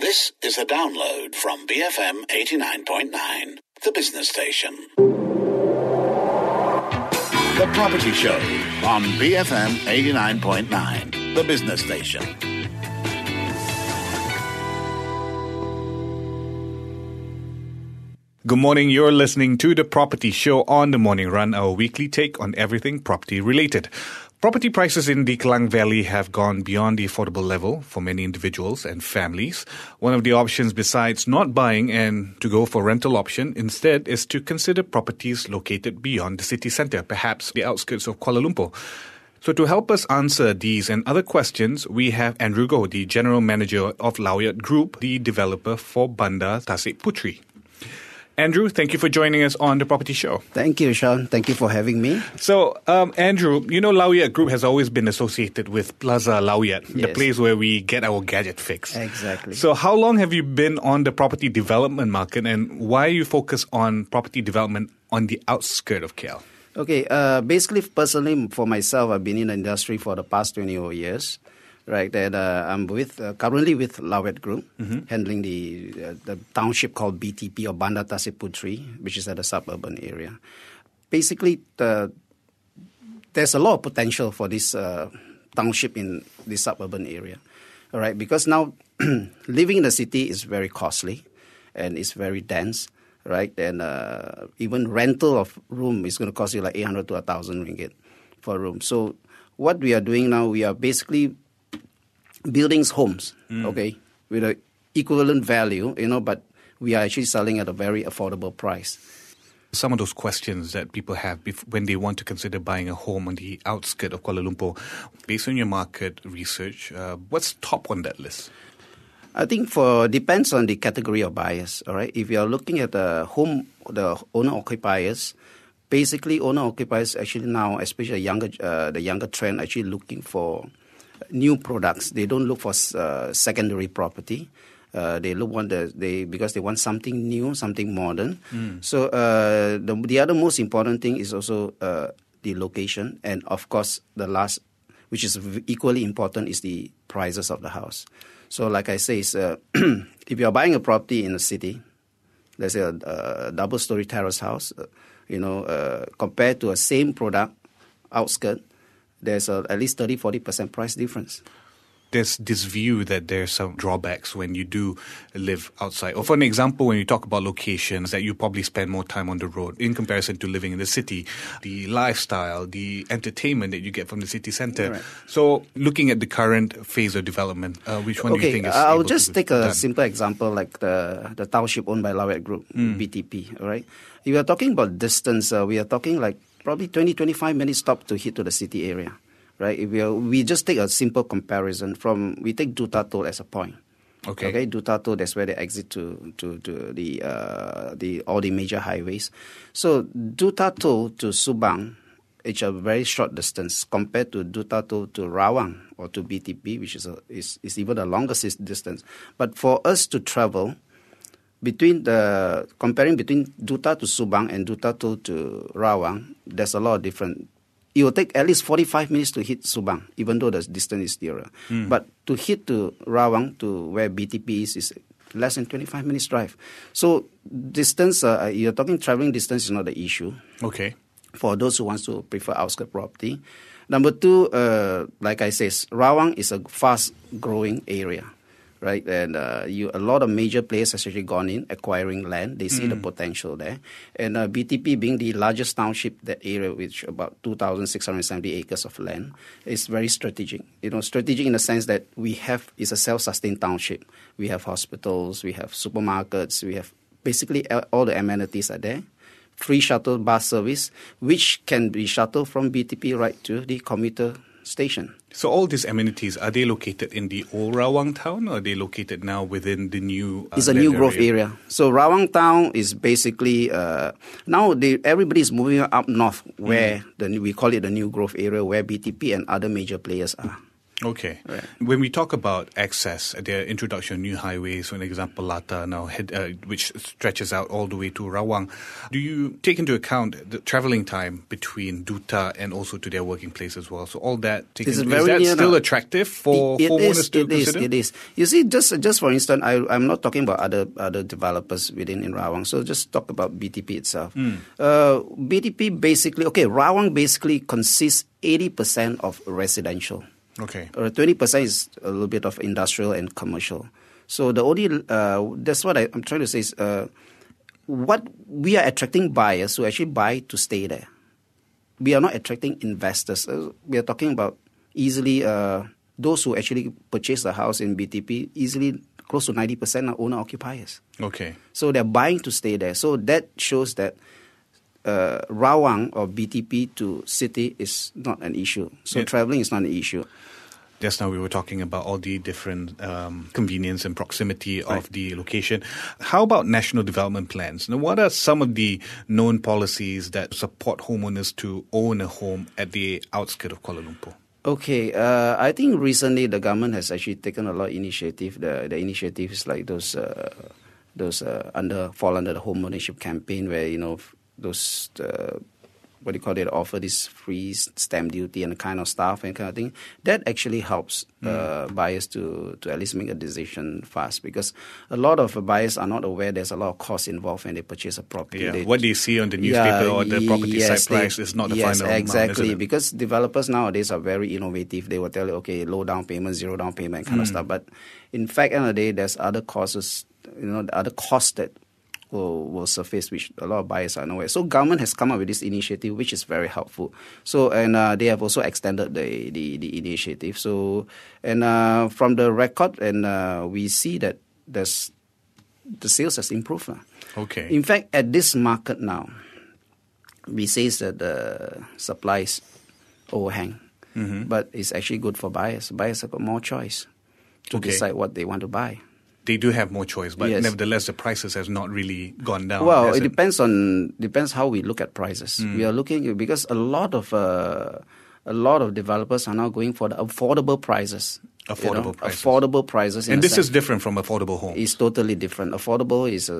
This is a download from BFM 89.9, the business station. The Property Show on BFM 89.9, the business station. Good morning, you're listening to The Property Show on The Morning Run, our weekly take on everything property related. Property prices in the Klang Valley have gone beyond the affordable level for many individuals and families. One of the options besides not buying and to go for rental option instead is to consider properties located beyond the city centre, perhaps the outskirts of Kuala Lumpur. So to help us answer these and other questions, we have Andrew Goh, the General Manager of Lawyat Group, the developer for Bandar Tasik Puteri. Andrew, thank you for joining us on The Property Show. Thank you, Sean. Thank you for having me. So, Andrew, you know Lawyat Group has always been associated with Plaza Lawyat, the place where we get our gadget fix. Exactly. So how long have you been on the property development market, and why you focus on property development on the outskirts of KL? Okay, basically, personally, for myself, I've been in the industry for the past 20 years. Right, and I'm currently with Lawyat Group, handling the township called BTP or Bandar Tasik Puteri, which is at the suburban area. Basically, there's a lot of potential for this township in the suburban area. All right, because now living in the city is very costly and it's very dense. Right, and even rental of room is going to cost you like 800 to 1,000 ringgit for a room. So what we are doing now, we are basically buildings, homes, okay, with an equivalent value, but we are actually selling at a very affordable price. Some of those questions that people have when they want to consider buying a home on the outskirts of Kuala Lumpur, based on your market research, what's top on that list? I think depends on the category of buyers, all right? If you are looking at the owner-occupiers, basically owner-occupiers actually now, especially the younger trend, actually looking for new products. They don't look for secondary property. They look because they want something new, something modern. So the other most important thing is also the location, and of course the last, which is equally important, is the prices of the house. So like I say, if you are buying a property in a city, let's say a double-story terrace house, compared to a same product outskirt, there's at least 30-40% price difference. There's this view that there's some drawbacks when you do live outside. Or for an example, when you talk about locations, that you probably spend more time on the road in comparison to living in the city, the lifestyle, the entertainment that you get from the city centre. Right. So looking at the current phase of development, which one do you think is I'll just take a simple example like the township owned by Lawyat Group, BTP, all right? If we are talking about distance, we are talking like probably 20-25 minutes stop to hit to the city area, right? If we just take a simple comparison we take Duta Toll as a point. Okay, Duta Toll, that's where they exit to all the major highways. So Duta Toll to Subang, it's a very short distance compared to Duta Toll to Rawang or to BTP, which is even a longer distance. But for us to travel, comparing between Duta to Subang and Duta Toll to Rawang, there's a lot of different. It will take at least 45 minutes to hit Subang, even though the distance is nearer. But to hit to Rawang, to where BTP is less than 25 minutes drive. So distance, you're talking traveling distance is not the issue. Okay. For those who want to prefer outskirt property. Number two, like I said, Rawang is a fast-growing area. Right, and a lot of major players have actually gone in acquiring land. They see the potential there, and BTP being the largest township, that area, which about 2,670 acres of land, is very strategic. Strategic in the sense that it's a self-sustained township. We have hospitals, we have supermarkets, we have basically all the amenities are there. Free shuttle bus service, which can be shuttled from BTP right to the commuter station. So all these amenities, are they located in the old Rawang town, or are they located now within the new It's a new growth area. So Rawang town is basically, now everybody is moving up north, where we call it the new growth area, where BTP and other major players are. Okay. Right. When we talk about access, the introduction of new highways, for example, Lata now, which stretches out all the way to Rawang, do you take into account the travelling time between Duta and also to their working place as well? So all that, is that still attractive for homeowners to consider? It is. You see, just for instance, I'm not talking about other developers within in Rawang. So just talk about BTP itself. BTP basically, Rawang basically consists 80% of residential. Okay. 20% is a little bit of industrial and commercial. So the only that's what I'm trying to say is what we are attracting buyers who actually buy to stay there. We are not attracting investors. We are talking about easily those who actually purchase the house in BTP, easily close to 90% are owner occupiers. Okay. So they're buying to stay there. So that shows that Rawang or BTP to city is not an issue. So traveling is not an issue. Just now we were talking about all the different convenience and proximity of the location. How about national development plans? Now, what are some of the known policies that support homeowners to own a home at the outskirts of Kuala Lumpur? Okay, I think recently the government has actually taken a lot of initiative. The initiatives like those fall under the home ownership campaign, where those offer this free stamp duty and kind of stuff and kind of thing. That actually helps buyers to at least make a decision fast, because a lot of buyers are not aware there's a lot of costs involved when they purchase a property. Yeah. What they see on the newspaper or the property site price is not the final amount. Exactly, because developers nowadays are very innovative. They will tell you, low down payment, zero down payment kind of stuff. But in fact, end of the day, there's other costs, other costs that will surface, which a lot of buyers are unaware. So government has come up with this initiative, which is very helpful. So and they have also extended the initiative. So and from the record, and we see that the sales has improved. Okay. In fact, at this market now, we say that the supply is overhang, but it's actually good for buyers. Buyers have got more choice to decide what they want to buy. They do have more choice, but nevertheless, the prices have not really gone down. Well, it depends how we look at prices. We are looking, because a lot of developers are now going for the affordable prices. Affordable prices. And this is different from affordable homes. It's totally different. Affordable is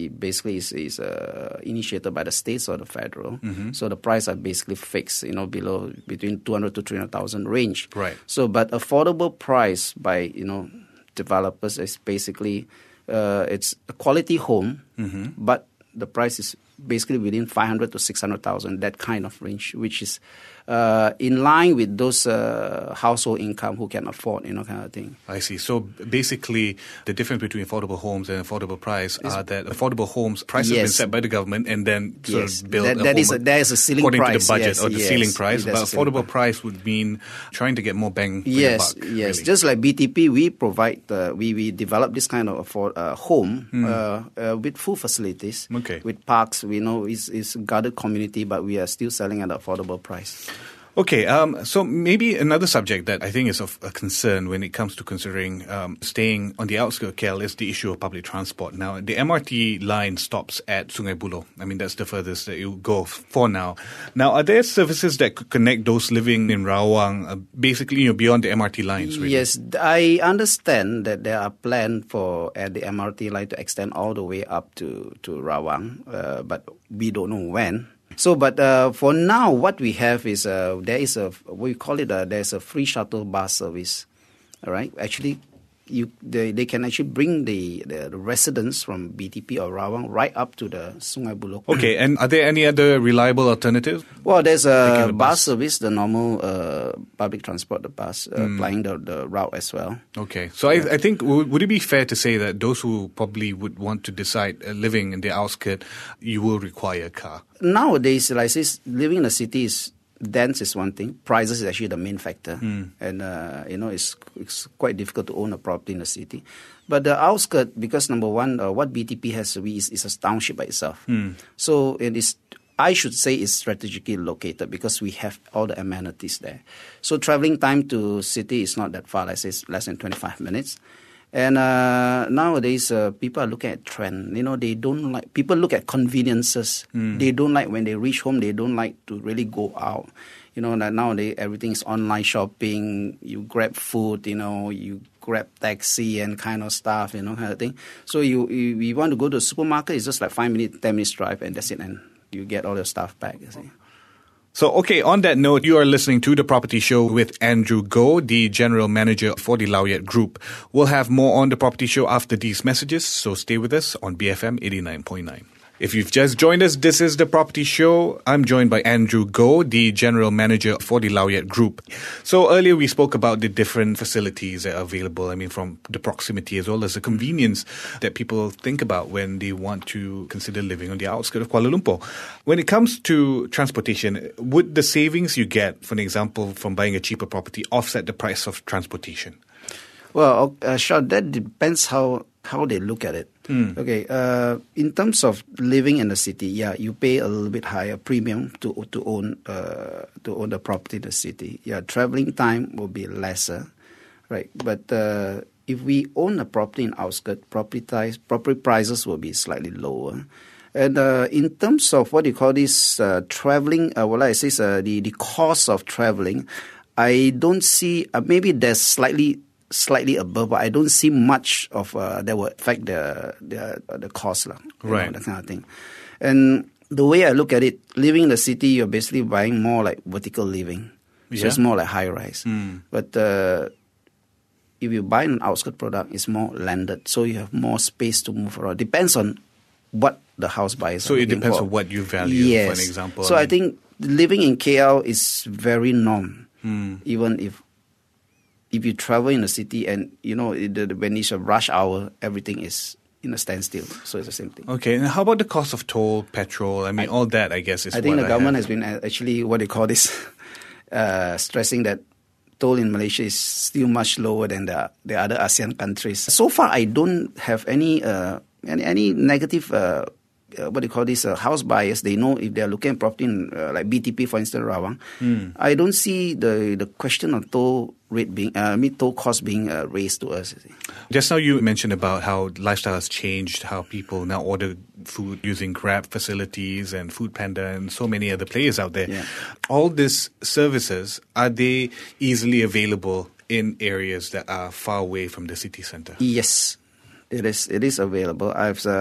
initiated by the states or the federal. So the price are basically fixed, below between 200 to 300,000 range. Right. So, but affordable price by developers is basically it's a quality home, but the price is basically within 500 to 600,000, that kind of range, which is in line with those household income who can afford, kind of thing. I see. So basically, the difference between affordable homes and affordable price are that affordable homes prices have been set by the government and then sort of build a home there is a ceiling according price. to the budget or the ceiling price. But affordable price would mean trying to get more bang for the buck. Yes. Really. Just like BTP, we provide we develop this kind of home with full facilities, with parks. We know it's a guarded community, but we are still selling at an affordable price. Okay, so maybe another subject that I think is of a concern when it comes to considering staying on the outskirts of KL is the issue of public transport. Now, the MRT line stops at Sungai Buloh. I mean, that's the furthest that you go for now. Now, are there services that could connect those living in Rawang, basically beyond the MRT lines? Really? Yes, I understand that there are plans for the MRT line to extend all the way up to Rawang, but we don't know when. So, but for now, what we have is there is there's a free shuttle bus service. All right, actually, they can actually bring the residents from BTP or Rawang right up to the Sungai Buloh. Okay, and are there any other reliable alternatives? Well, there's a bus service, the normal public transport, the bus plying the route as well. Okay, so I think would it be fair to say that those who probably would want to decide living in the outskirts, you will require a car? Nowadays, like I say, living in the city is dense is one thing. Prices is actually the main factor, and it's quite difficult to own a property in the city. But the outskirts, because number one, what BTP has is a township by itself. So it is, I should say, is strategically located because we have all the amenities there. So traveling time to city is not that far. Like I say, it's less than 25 minutes. And nowadays, people are looking at trend. They don't like, people look at conveniences. They don't like when they reach home, they don't like to really go out. That nowadays everything is online shopping. You grab food, you grab taxi and kind of stuff, kind of thing. So we want to go to the supermarket. It's just like 5 minutes, 10 minutes drive, and that's it. And you get all your stuff back. You see. So, okay, on that note, you are listening to The Property Show with Andrew Goh, the General Manager for the Laoyat Group. We'll have more on The Property Show after these messages, so stay with us on BFM 89.9. If you've just joined us, this is The Property Show. I'm joined by Andrew Goh, the General Manager for the Laoyat Group. So earlier we spoke about the different facilities that are available, from the proximity as well as the convenience that people think about when they want to consider living on the outskirts of Kuala Lumpur. When it comes to transportation, would the savings you get, for example, from buying a cheaper property offset the price of transportation? Well, sure, that depends how they look at it. Okay, in terms of living in the city, you pay a little bit higher premium to own the property in the city. Traveling time will be lesser, right? But if we own a property in outskirts, property prices will be slightly lower. And in terms of what you call this traveling, the cost of traveling, I don't see. Maybe there's slightly above, but I don't see much of that will affect the cost, right? That kind of thing. And the way I look at it, living in the city, you're basically buying more like vertical living, so it's more like high rise. But if you buy an outskirt product, it's more landed, so you have more space to move around. Depends on what the house buyers. So it depends on what you value. Yes. For an example. So I think living in KL is very norm, even if you travel in the city and, when it's a rush hour, everything is in a standstill. So it's the same thing. Okay. And how about the cost of toll, petrol? All that, I guess, is I think the government has been actually, what they call this, stressing that toll in Malaysia is still much lower than the other ASEAN countries. So far, I don't have any negative house buyers. They know if they're looking at property in like BTP, for instance, Rawang. I don't see the question of toll rate toll cost being raised to us. Just now you mentioned about how lifestyle has changed, how people now order food using Grab facilities and Food Panda and so many other players out there. Yeah. All these services, are they easily available in areas that are far away from the city centre? Yes, it is available.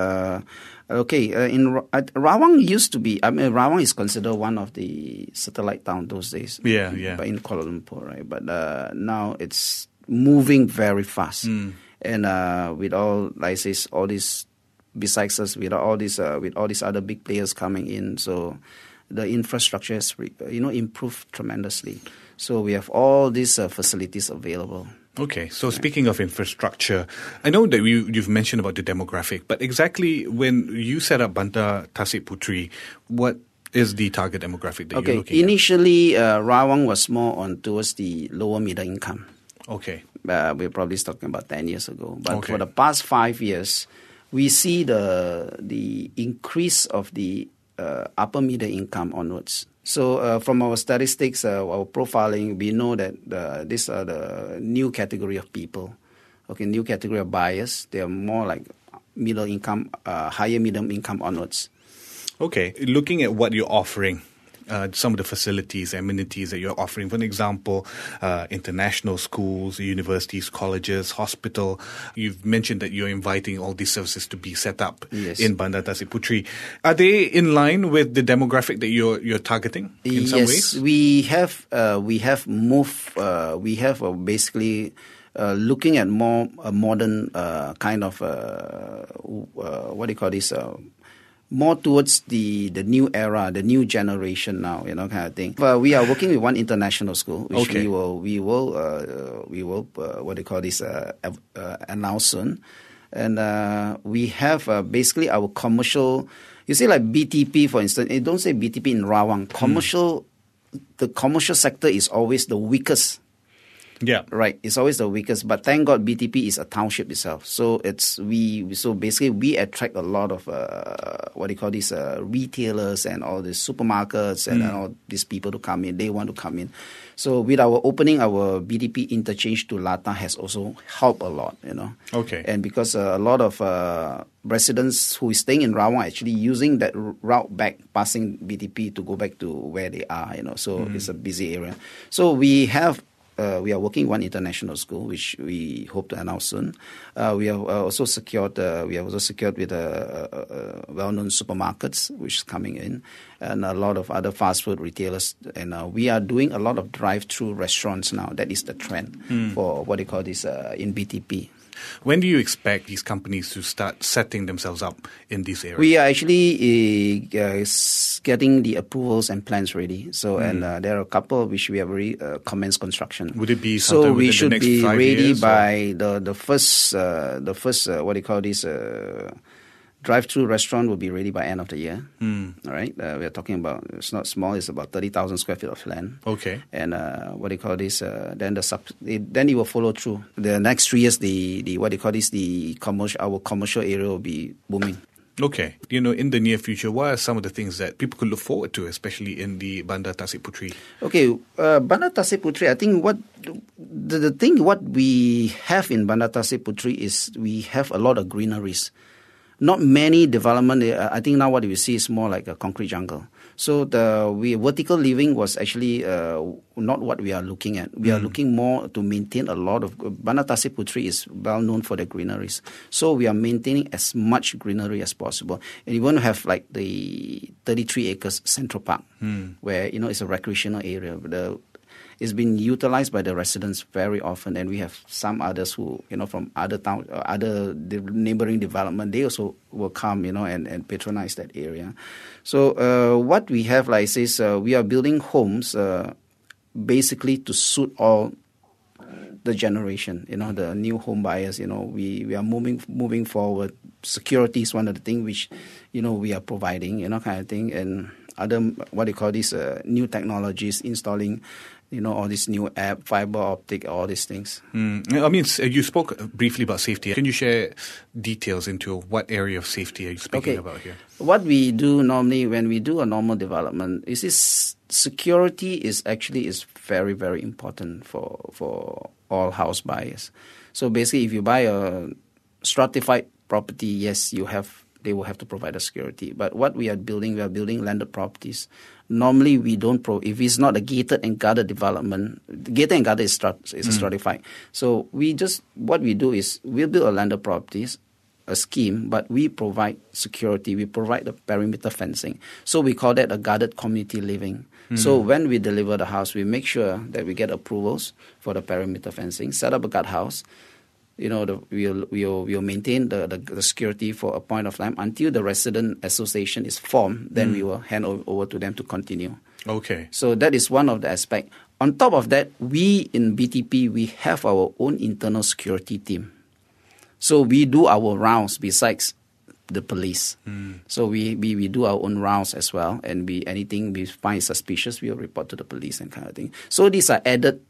Rawang used to be. Rawang is considered one of the satellite town those days. Yeah. But in Kuala Lumpur, right? But now it's moving very fast, and with all all these, besides us, with all these other big players coming in, so the infrastructure has improved tremendously. So we have all these facilities available. Okay, so speaking of infrastructure, I know that you've mentioned about the demographic, but exactly when you set up Bandar Tasik Puteri, what is the target demographic that you're looking at? Initially, Rawang was more on towards the lower middle income. Okay. We're probably talking about 10 years ago. But for the past 5 years, we see the increase of the upper middle income onwards. So from our statistics, our profiling, we know that these are the new category of people. Okay, new category of buyers. They are more like middle income, higher middle income onwards. Okay, looking at what you're offering, some of the facilities, amenities that you're offering. For example, international schools, universities, colleges, hospital. You've mentioned that you're inviting all these services to be set up in Bandar Tasik Puteri. Are they in line with the demographic that you're targeting in some ways? Yes, we have moved. We have basically looking at more modern kind of more towards the new era, the new generation now, kind of thing. We are working with one international school, which we will announce soon. And we have basically our commercial. You see, like BTP, for instance. Don't say BTP in Rawang. The commercial sector is always the weakest Yeah. Right. It's always the weakest. But thank God BTP is a township itself. So so basically we attract a lot of retailers and all these supermarkets and all these people to come in. They want to come in. So with our opening our BTP interchange to Lata has also helped a lot, Okay. And because a lot of residents who is staying in Rawang actually using that route back, passing BTP to go back to where they are, So it's a busy area. So we are working one international school, which we hope to announce soon. We have also secured with well-known supermarkets, which is coming in, and a lot of other fast food retailers. And we are doing a lot of drive-through restaurants now. That is the trend for what they call this in BTP. When do you expect these companies to start setting themselves up in these areas? We are actually getting the approvals and plans ready. So, and there are a couple which we have already commenced construction. Would it be sometime we within should the next be 5 ready years? by the first drive-through restaurant will be ready by end of the year. All right, we are talking about, it's not small, it's about 30,000 square feet of land. Okay. And then it will follow through. The next 3 years, our commercial area will be booming. Okay. In the near future, what are some of the things that people could look forward to, especially in the Bandar Tasik Puteri? Okay, Bandar Tasik Puteri, I think what we have in Bandar Tasik Puteri is we have a lot of greeneries. Not many development. I think now what we see is more like a concrete jungle. So vertical living was actually not what we are looking at. We are looking more to maintain a lot of. Bandar Tasik Puteri is well known for the greeneries. So we are maintaining as much greenery as possible. And you want to have like the 33 acres Central Park, where it's a recreational area. It's been utilized by the residents very often, and we have some others who, from other town, other neighboring development, they also will come, and patronize that area. So what we have, like I says, we are building homes basically to suit all the generation, the new home buyers. We are moving forward. Security is one of the things which, we are providing, kind of thing, and other new technologies, installing. All this new app, fiber optic, all these things. I mean, you spoke briefly about safety. Can you share details into what area of safety are you speaking about here? What we do normally when we do a normal development is this security is very, very important for all house buyers. So basically, if you buy a stratified property, yes, they will have to provide a security. But what we are building landed properties. Normally, we don't if it's not a gated and guarded development, gated and guarded is stratified. So what we do is we'll build a landed properties, a scheme, but we provide security. We provide the perimeter fencing. So we call that a guarded community living. So when we deliver the house, we make sure that we get approvals for the perimeter fencing, set up a guard house. We'll maintain the security for a point of time until the resident association is formed. Then we will hand over to them to continue. Okay. So that is one of the aspects. On top of that, we in BTP, we have our own internal security team. So we do our rounds besides the police. So we do our own rounds as well. And anything we find suspicious, we will report to the police and kind of thing. So these are added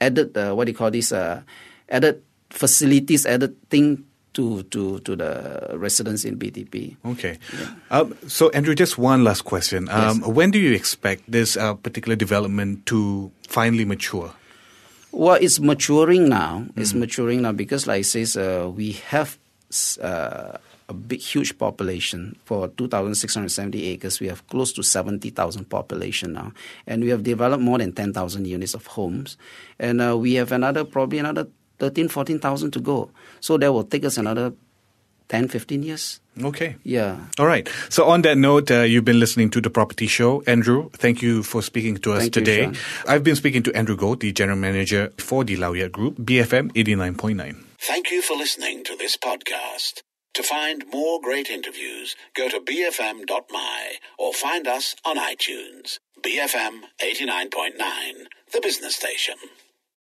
facilities, added thing to the residents in BTP. Okay. Yeah. So, Andrew, just one last question. Yes. When do you expect this particular development to finally mature? Well, it's maturing now. It's maturing now because, like I says, we have a huge population. For 2,670 acres, we have close to 70,000 population now. And we have developed more than 10,000 units of homes. And we have probably another 13,000, 14,000 to go. So that will take us another 10, 15 years. Okay. Yeah. All right. So on that note, you've been listening to The Property Show. Andrew, thank you for speaking to us today. I've been speaking to Andrew Goh, the General Manager for the Laoyat Group, BFM 89.9. Thank you for listening to this podcast. To find more great interviews, go to bfm.my or find us on iTunes. BFM 89.9, the business station.